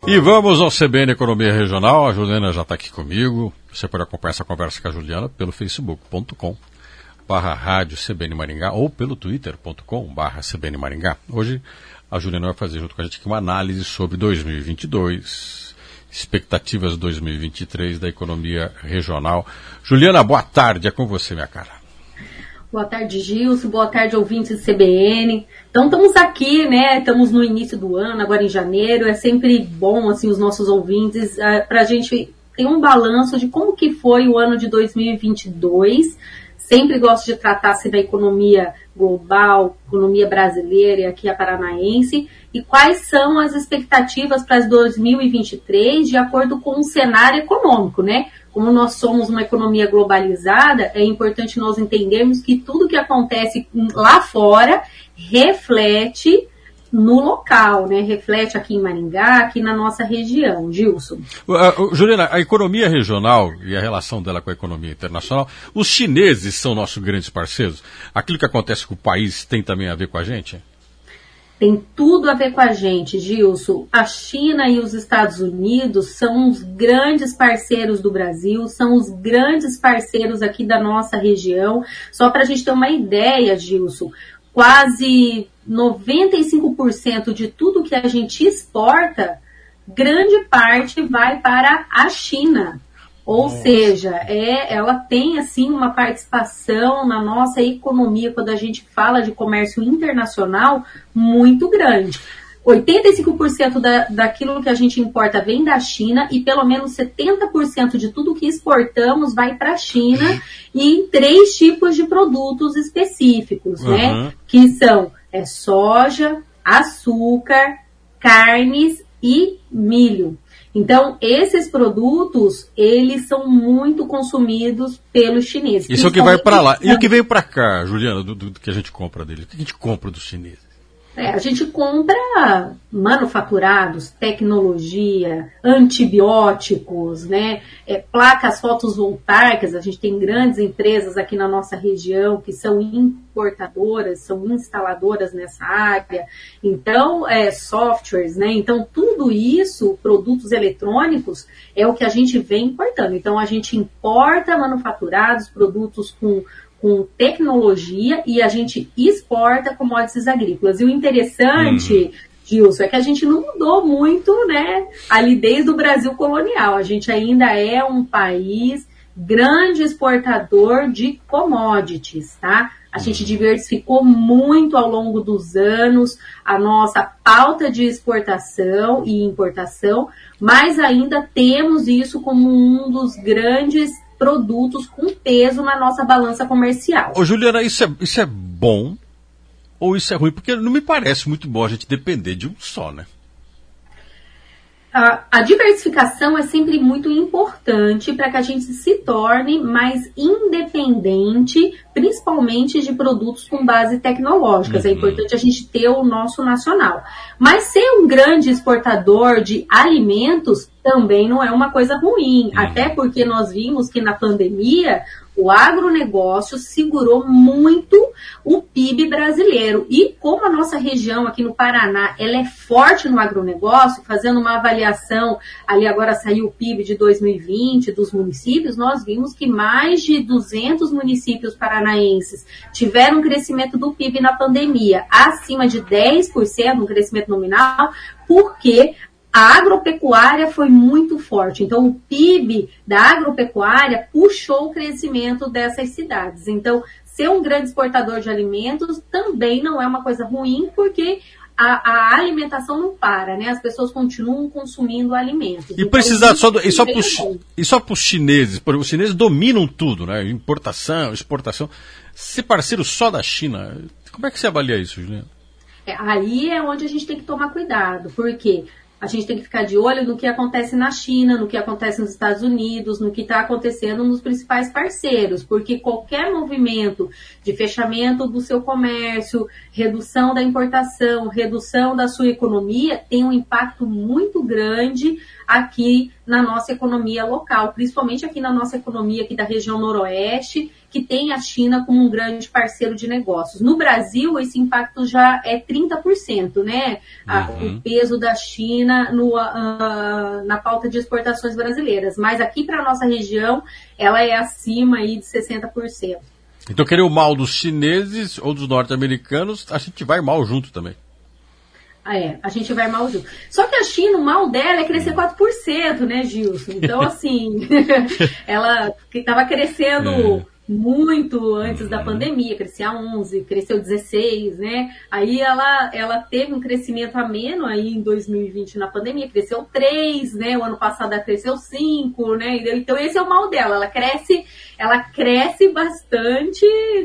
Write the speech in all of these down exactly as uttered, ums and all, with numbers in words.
E vamos ao C B N Economia Regional. A Juliana já está aqui comigo. Você pode acompanhar essa conversa com a Juliana pelo facebook ponto com barra rádio C B N Maringá ou pelo twitter ponto com barra C B N Maringá. Hoje a Juliana vai fazer junto com a gente aqui uma análise sobre dois mil e vinte e dois, expectativas de dois mil e vinte e três da economia regional. Juliana, boa tarde, é com você, minha cara. Boa tarde, Gilson, boa tarde, ouvintes do C B N. Então estamos aqui, né, estamos no início do ano, agora em janeiro, é sempre bom, assim, os nossos ouvintes, uh, para a gente ter um balanço de como que foi o ano de dois mil e vinte e dois. Sempre gosto de tratar-se da economia global, economia brasileira e aqui a paranaense, e quais são as expectativas para dois mil e vinte e três de acordo com o cenário econômico, né? Como nós somos uma economia globalizada, é importante nós entendermos que tudo que acontece lá fora reflete no local, né? Reflete aqui em Maringá, aqui na nossa região. Gilson. Uh, uh, Juliana, a economia regional e a relação dela com a economia internacional, os chineses são nossos grandes parceiros? Aquilo que acontece com o país tem também a ver com a gente? Tem tudo a ver com a gente, Gilson. A China e os Estados Unidos são os grandes parceiros do Brasil, são os grandes parceiros aqui da nossa região. Só para a gente ter uma ideia, Gilson, quase noventa e cinco por cento de tudo que a gente exporta, grande parte vai para a China. Ou Nossa. seja, é, ela tem assim uma participação na nossa economia, quando a gente fala de comércio internacional, muito grande. oitenta e cinco por cento da, daquilo que a gente importa vem da China e pelo menos setenta por cento de tudo que exportamos vai para a China e em três tipos de produtos específicos, uhum. né? Que são é, soja, açúcar, carnes e milho. Então, esses produtos, eles são muito consumidos pelos chineses. Isso é o que vai para lá. E o que veio para cá, Juliana, do, do, do que a gente compra deles? O que a gente compra dos chineses? É, a gente compra manufaturados, tecnologia, antibióticos, né? É, placas fotovoltaicas. A gente tem grandes empresas aqui na nossa região que são importadoras, são instaladoras nessa área. Então, é, softwares, né? Então, tudo isso, produtos eletrônicos, é o que a gente vem importando. Então, a gente importa manufaturados, produtos com com tecnologia e a gente exporta commodities agrícolas. E o interessante, uhum. Gilson, é que a gente não mudou muito, né, ali desde o Brasil colonial. A gente ainda é um país grande exportador de commodities, tá? A gente diversificou muito ao longo dos anos a nossa pauta de exportação e importação, mas ainda temos isso como um dos grandes produtos com peso na nossa balança comercial. Ô Juliana, isso é, isso é bom ou isso é ruim? Porque não me parece muito bom a gente depender de um só, né? A, a diversificação é sempre muito importante para que a gente se torne mais independente, principalmente de produtos com base tecnológicas. Uhum. É importante a gente ter o nosso nacional. Mas ser um grande exportador de alimentos também não é uma coisa ruim. Uhum. Até porque nós vimos que na pandemia o agronegócio segurou muito o P I B brasileiro. E como a nossa região aqui no Paraná, ela é forte no agronegócio, fazendo uma avaliação, ali agora saiu o P I B de dois mil e vinte dos municípios, nós vimos que mais de duzentos municípios paranaenses tiveram um crescimento do P I B na pandemia, acima de dez por cento, um crescimento nominal, porque a agropecuária foi muito forte. Então, o P I B da agropecuária puxou o crescimento dessas cidades. Então, ser um grande exportador de alimentos também não é uma coisa ruim, porque a, a alimentação não para, né? As pessoas continuam consumindo alimentos. E então, precisar só, do, e só para os chineses, porque os chineses dominam tudo, né? Importação, exportação. Ser parceiro só da China, como é que você avalia isso, Juliana? É, aí é onde a gente tem que tomar cuidado, porque a gente tem que ficar de olho no que acontece na China, no que acontece nos Estados Unidos, no que está acontecendo nos principais parceiros, porque qualquer movimento de fechamento do seu comércio, redução da importação, redução da sua economia, tem um impacto muito grande aqui na nossa economia local, principalmente aqui na nossa economia aqui da região noroeste, que tem a China como um grande parceiro de negócios. No Brasil, esse impacto já é trinta por cento, né? Uhum. O peso da China no, uh, na pauta de exportações brasileiras. Mas aqui para a nossa região, ela é acima aí de sessenta por cento. Então, querer o mal dos chineses ou dos norte-americanos, a gente vai mal junto também. É, a gente vai mal junto. Só que a China, o mal dela é crescer quatro por cento, né, Gilson? Então, assim, ela estava crescendo é. muito antes uhum. da pandemia, crescia onze, cresceu dezesseis, né? Aí ela, ela teve um crescimento ameno aí em dois mil e vinte na pandemia, cresceu três, né? O ano passado ela cresceu cinco, né? Então esse é o mal dela, ela cresce, ela cresce bastante...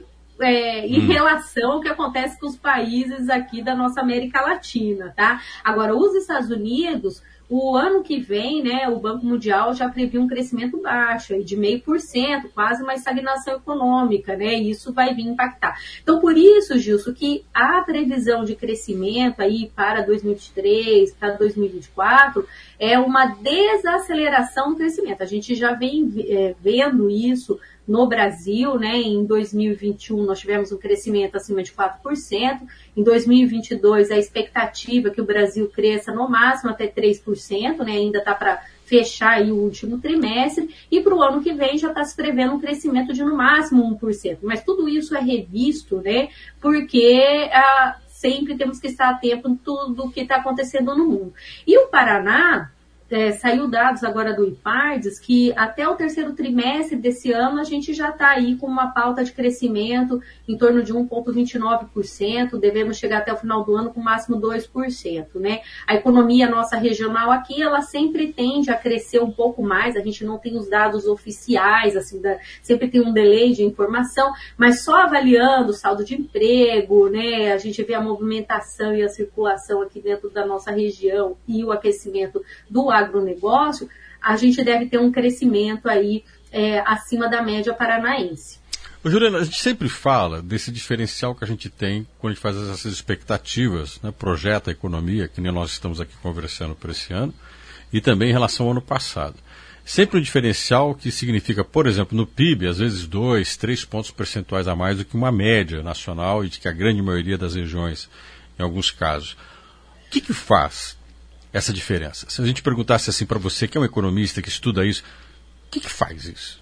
É, em hum. relação ao que acontece com os países aqui da nossa América Latina, tá? Agora, os Estados Unidos, o ano que vem, né, o Banco Mundial já previu um crescimento baixo, aí de meio por cento, quase uma estagnação econômica, né? E isso vai vir impactar. Então, por isso, Gilson, que a previsão de crescimento aí para dois mil e vinte e três, para dois mil e vinte e quatro, é uma desaceleração do crescimento. A gente já vem é, vendo isso no Brasil, né? Em dois mil e vinte e um nós tivemos um crescimento acima de quatro por cento, em dois mil e vinte e dois a expectativa é que o Brasil cresça no máximo até três por cento, né? Ainda está para fechar aí o último trimestre, e para o ano que vem já está se prevendo um crescimento de no máximo um por cento, mas tudo isso é revisto, né? Porque ah, sempre temos que estar atento a tudo o que está acontecendo no mundo. E o Paraná, É, saiu dados agora do IPARDES que até o terceiro trimestre desse ano a gente já está aí com uma pauta de crescimento em torno de um vírgula vinte e nove por cento, devemos chegar até o final do ano com máximo dois por cento, né? A economia nossa regional aqui, ela sempre tende a crescer um pouco mais, a gente não tem os dados oficiais, assim, da, sempre tem um delay de informação, mas só avaliando o saldo de emprego, né? A gente vê a movimentação e a circulação aqui dentro da nossa região e o aquecimento do agronegócio, a gente deve ter um crescimento aí é, acima da média paranaense. Ô, Juliana, a gente sempre fala desse diferencial que a gente tem quando a gente faz essas expectativas, né, projeta a economia, que nem nós estamos aqui conversando por esse ano, e também em relação ao ano passado. Sempre um diferencial que significa, por exemplo, no P I B, às vezes dois, três pontos percentuais a mais do que uma média nacional e de que a grande maioria das regiões, em alguns casos. O que que faz essa diferença? Se a gente perguntasse assim para você, que é um economista que estuda isso, o que que faz isso?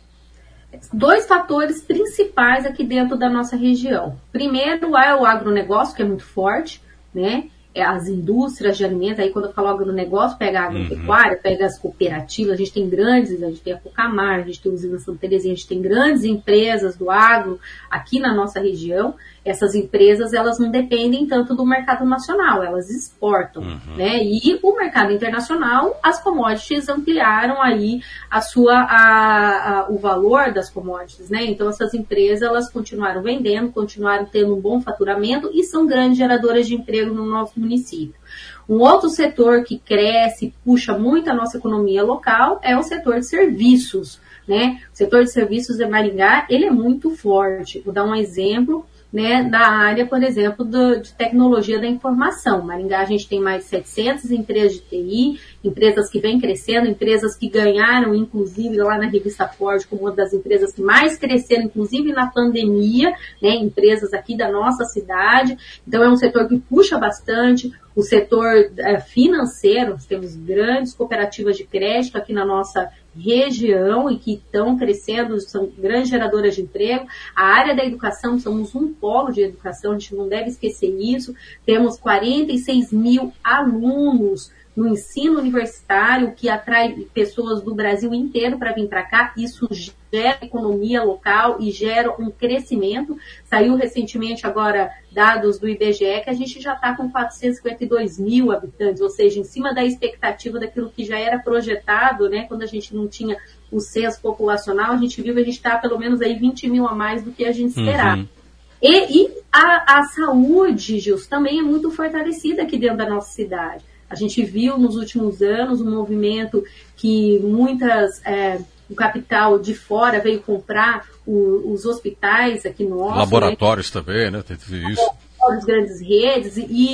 Dois fatores principais aqui dentro da nossa região. Primeiro é o agronegócio, que é muito forte, né? É as indústrias de alimentos, aí quando eu falo agronegócio, pega a agropecuária, uhum. pega as cooperativas, a gente tem grandes, a gente tem a Cocamar, a gente tem a usina Santa Terezinha, a gente tem grandes empresas do agro aqui na nossa região. Essas empresas, elas não dependem tanto do mercado nacional, elas exportam, uhum. né? E o mercado internacional, as commodities ampliaram aí a sua, a, a, o valor das commodities, né? Então, essas empresas, elas continuaram vendendo, continuaram tendo um bom faturamento e são grandes geradoras de emprego no nosso município. Um outro setor que cresce, puxa muito a nossa economia local, é o setor de serviços, né? O setor de serviços de Maringá, ele é muito forte. Vou dar um exemplo, né, da área, por exemplo, do, de tecnologia da informação. Maringá, a gente tem mais de setecentas empresas de T I, empresas que vêm crescendo, empresas que ganharam, inclusive, lá na revista Ford, como uma das empresas que mais cresceram, inclusive na pandemia, né, empresas aqui da nossa cidade. Então, é um setor que puxa bastante. O setor é, financeiro, nós temos grandes cooperativas de crédito aqui na nossa região e que estão crescendo, são grandes geradoras de emprego. A área da educação, somos um polo de educação, a gente não deve esquecer isso. Temos quarenta e seis mil alunos no ensino universitário, que atrai pessoas do Brasil inteiro para vir para cá. Isso gera economia local e gera um crescimento. Saiu recentemente agora dados do I B G E que a gente já está com quatrocentos e cinquenta e dois mil habitantes, ou seja, em cima da expectativa daquilo que já era projetado, né, quando a gente não tinha o censo populacional, a gente viu que a gente está pelo menos aí vinte mil a mais do que a gente esperava. Uhum. E, e a, a saúde, Gilson, também é muito fortalecida aqui dentro da nossa cidade. A gente viu nos últimos anos um movimento que muitas, é, o capital de fora veio comprar o, os hospitais aqui no nosso. Laboratórios, né? Também, né? Tem tudo isso. As grandes redes e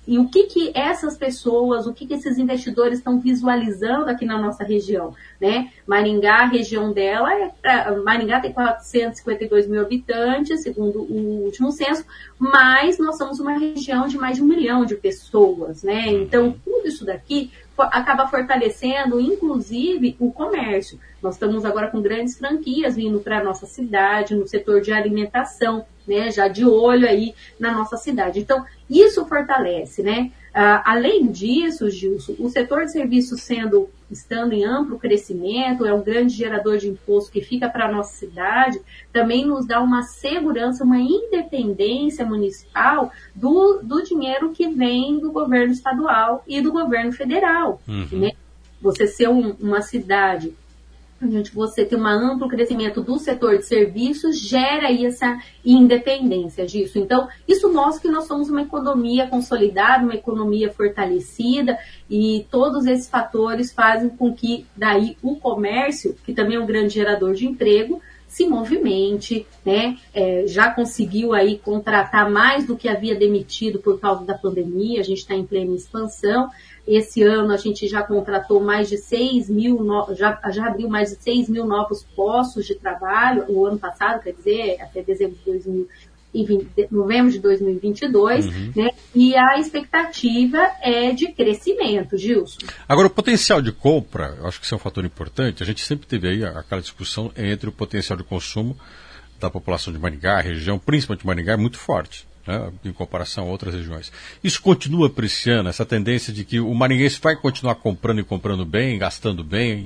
e o que que essas pessoas, o que que esses investidores estão visualizando aqui na nossa região, né? Maringá, a região dela, é pra, Maringá tem quatrocentos e cinquenta e dois mil habitantes, segundo o último censo, mas nós somos uma região de mais de um milhão de pessoas, né? Então, tudo isso daqui acaba fortalecendo, inclusive, o comércio. Nós estamos agora com grandes franquias vindo para a nossa cidade, no setor de alimentação, né, já de olho aí na nossa cidade. Então, isso fortalece, né? Ah, além disso, Gilson, o setor de serviços sendo, estando em amplo crescimento, é um grande gerador de imposto que fica para a nossa cidade, também nos dá uma segurança, uma independência municipal do, do dinheiro que vem do governo estadual e do governo federal. Uhum. Né? Você ser um, uma cidade onde você tem um amplo crescimento do setor de serviços, gera aí essa independência disso. Então, isso mostra que nós somos uma economia consolidada, uma economia fortalecida, e todos esses fatores fazem com que daí o comércio, que também é um grande gerador de emprego, se movimente, né? É, já conseguiu aí contratar mais do que havia demitido por causa da pandemia, a gente está em plena expansão. Esse ano a gente já contratou mais de seis mil, no... já, já abriu mais de seis mil novos postos de trabalho, o ano passado, quer dizer, até dezembro de dois mil e vinte, novembro de dois mil e vinte e dois, uhum. né? E a expectativa é de crescimento, Gilson. Agora, o potencial de compra, eu acho que isso é um fator importante. A gente sempre teve aí aquela discussão entre o potencial de consumo da população de Maringá, a região, principalmente de Maringá, é muito forte, né, em comparação a outras regiões. Isso continua apreciando essa tendência de que o maringuense vai continuar comprando e comprando bem, gastando bem?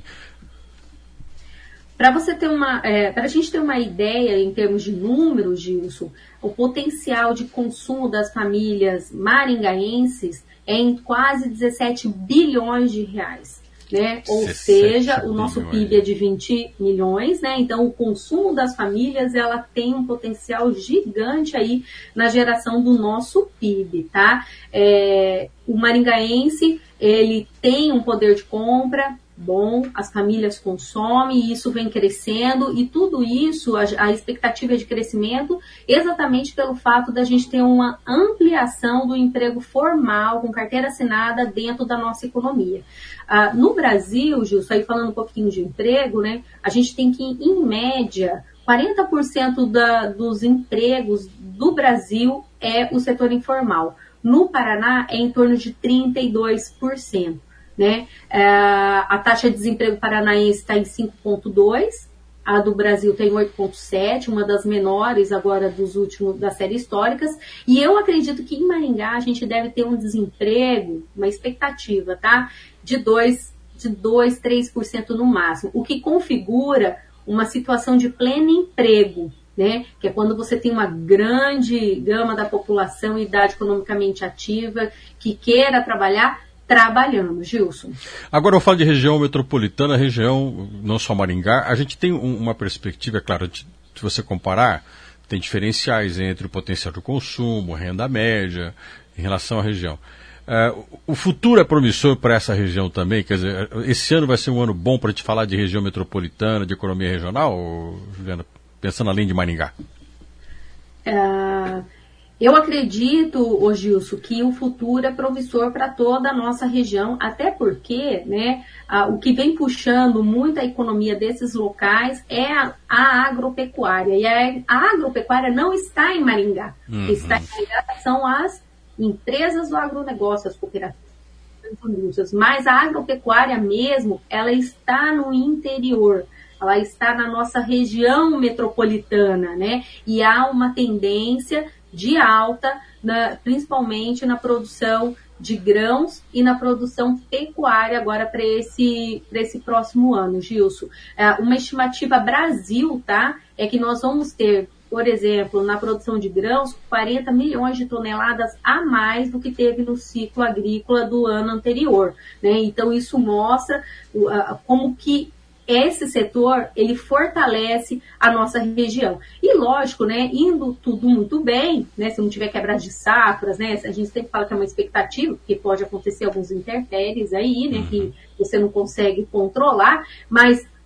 Para você ter uma, é, para a gente ter uma ideia em termos de números, Gilson, o potencial de consumo das famílias maringaenses é em quase dezessete bilhões de reais. Né? Ou seja, o nosso P I B é de vinte milhões, né? Então o consumo das famílias, ela tem um potencial gigante aí na geração do nosso P I B, tá? É, o maringaense, ele tem um poder de compra bom, as famílias consomem e isso vem crescendo, e tudo isso, a, a expectativa é de crescimento exatamente pelo fato da gente ter uma ampliação do emprego formal com carteira assinada dentro da nossa economia. Ah, no Brasil, Gilson, aí falando um pouquinho de emprego, né, a gente tem que, em média, quarenta por cento da, dos empregos do Brasil é o setor informal. No Paraná, é em torno de trinta e dois por cento. Né? A taxa de desemprego paranaense está em cinco vírgula dois por cento, a do Brasil tem oito vírgula sete por cento, uma das menores agora dos últimos das séries históricas, e eu acredito que em Maringá a gente deve ter um desemprego, uma expectativa, tá? De dois, de dois, três por cento no máximo, o que configura uma situação de pleno emprego, né? Que é quando você tem uma grande gama da população, idade economicamente ativa, que queira trabalhar, trabalhando, Gilson. Agora eu falo de região metropolitana, região, não só Maringá, a gente tem um, uma perspectiva, é claro, de, se você comparar, tem diferenciais entre o potencial de consumo, renda média, em relação à região. Uh, o futuro é promissor para essa região também, quer dizer, esse ano vai ser um ano bom para te falar de região metropolitana, de economia regional, Juliana, pensando além de Maringá? Uh... Eu acredito, ô Gilson, que o futuro é promissor para toda a nossa região, até porque, né, a, o que vem puxando muito a economia desses locais é a, a agropecuária. E a, a agropecuária não está em Maringá. Uhum. Está em Maringá são as empresas do agronegócio, as cooperativas, mas a agropecuária mesmo, ela está no interior. Ela está na nossa região metropolitana, né? E há uma tendência de alta, na, principalmente na produção de grãos e na produção pecuária agora para esse, para esse próximo ano, Gilson. É, uma estimativa Brasil, tá? É que nós vamos ter, por exemplo, na produção de grãos, quarenta milhões de toneladas a mais do que teve no ciclo agrícola do ano anterior, né? Então isso mostra uh, como que esse setor, ele fortalece a nossa região. E lógico, né, indo tudo muito bem, né, se não tiver quebra de safras, né, a gente sempre fala que é uma expectativa, porque pode acontecer alguns intempéries aí, né, que você não consegue controlar, mas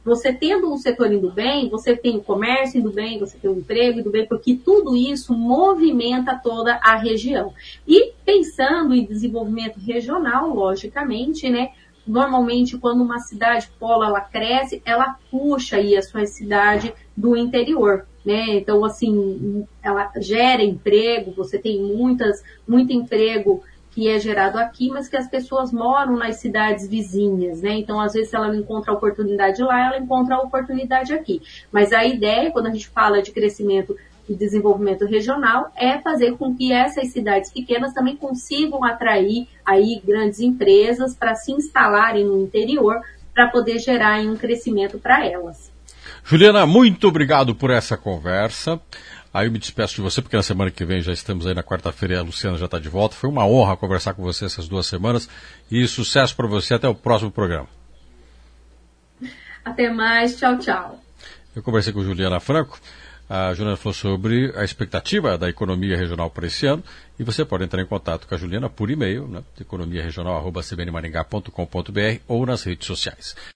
você tendo um setor indo bem, você tem o comércio indo bem, você tem o emprego indo bem, porque tudo isso movimenta toda a região. E pensando em desenvolvimento regional, logicamente, né, normalmente quando uma cidade polo ela cresce, ela puxa aí a sua cidade do interior, né? Então, assim, ela gera emprego, você tem muitas, muito emprego que é gerado aqui, mas que as pessoas moram nas cidades vizinhas, né? Então, às vezes, ela não encontra oportunidade lá, ela encontra a oportunidade aqui. Mas a ideia, quando a gente fala de crescimento e desenvolvimento regional, é fazer com que essas cidades pequenas também consigam atrair aí grandes empresas para se instalarem no interior, para poder gerar aí um crescimento para elas. Juliana, muito obrigado por essa conversa. Aí eu me despeço de você, porque na semana que vem já estamos aí na quarta-feira e a Luciana já está de volta. Foi uma honra conversar com você essas duas semanas e sucesso para você até o próximo programa. Até mais, tchau, tchau. Eu conversei com Juliana Franco. A Juliana falou sobre a expectativa da economia regional para esse ano e você pode entrar em contato com a Juliana por e-mail, né, economia regional arroba c b n maringá ponto com ponto b r ou nas redes sociais.